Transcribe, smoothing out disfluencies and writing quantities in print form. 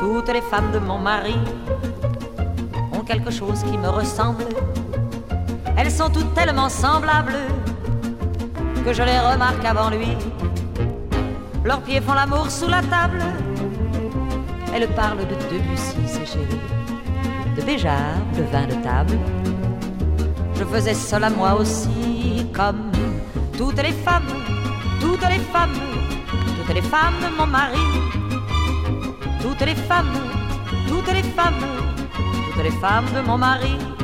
Toutes les femmes de mon mari ont quelque chose qui me ressemble. Elles sont toutes tellement semblables que je les remarque avant lui. Leurs pieds font l'amour sous la table. Elles parlent de Debussy, c'est chéri, de Béjart, de vin de table. Je faisais cela moi aussi, comme toutes les femmes, toutes les femmes, toutes les femmes de mon mari. Toutes les femmes, toutes les femmes, toutes les femmes de mon mari.